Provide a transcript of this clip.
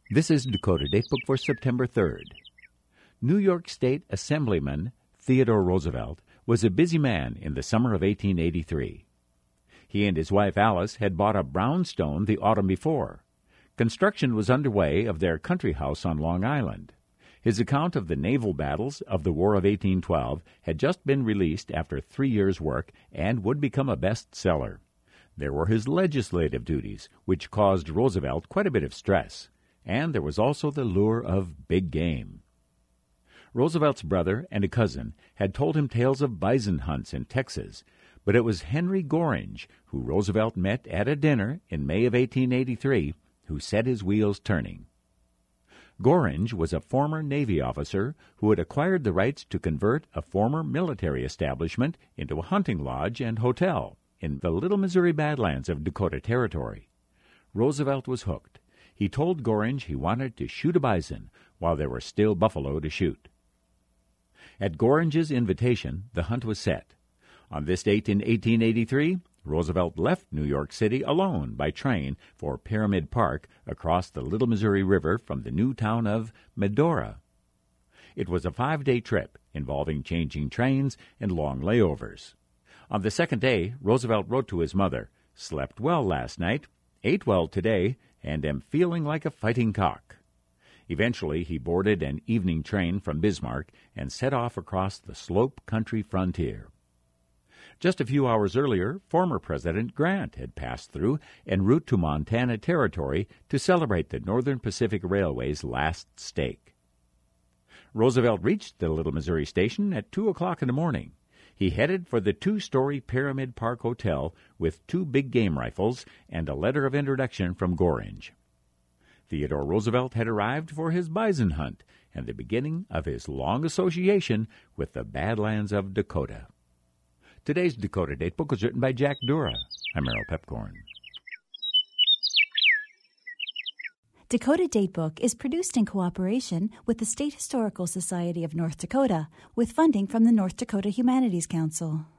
This is Dakota Datebook for September 3rd. New York State Assemblyman Theodore Roosevelt was a busy man in the summer of 1883. He and his wife Alice had bought a brownstone the autumn before. Construction was underway of their country house on Long Island. His account of the naval battles of the War of 1812 had just been released after 3 years' work and would become a bestseller. There were his legislative duties, which caused Roosevelt quite a bit of stress. And there was also the lure of big game. Roosevelt's brother and a cousin had told him tales of bison hunts in Texas, but it was Henry Gorringe, who Roosevelt met at a dinner in May of 1883, who set his wheels turning. Gorringe was a former Navy officer who had acquired the rights to convert a former military establishment into a hunting lodge and hotel in the Little Missouri Badlands of Dakota Territory. Roosevelt was hooked. He told Gorringe he wanted to shoot a bison while there were still buffalo to shoot. At Gorringe's invitation, the hunt was set. On this date in 1883, Roosevelt left New York City alone by train for Pyramid Park across the Little Missouri River from the new town of Medora. It was a 5-day trip involving changing trains and long layovers. On the second day, Roosevelt wrote to his mother, "Slept well last night, ate well today, and am feeling like a fighting cock." Eventually, he boarded an evening train from Bismarck and set off across the slope country frontier. Just a few hours earlier, former President Grant had passed through en route to Montana Territory to celebrate the Northern Pacific Railway's last stake. Roosevelt reached the Little Missouri station at 2 o'clock in the morning. He headed for the 2-story Pyramid Park Hotel with 2 big game rifles and a letter of introduction from Gorringe. Theodore Roosevelt had arrived for his bison hunt and the beginning of his long association with the Badlands of Dakota. Today's Dakota Datebook was written by Jack Dura. I'm Errol Pepcorn. Dakota Datebook is produced in cooperation with the State Historical Society of North Dakota with funding from the North Dakota Humanities Council.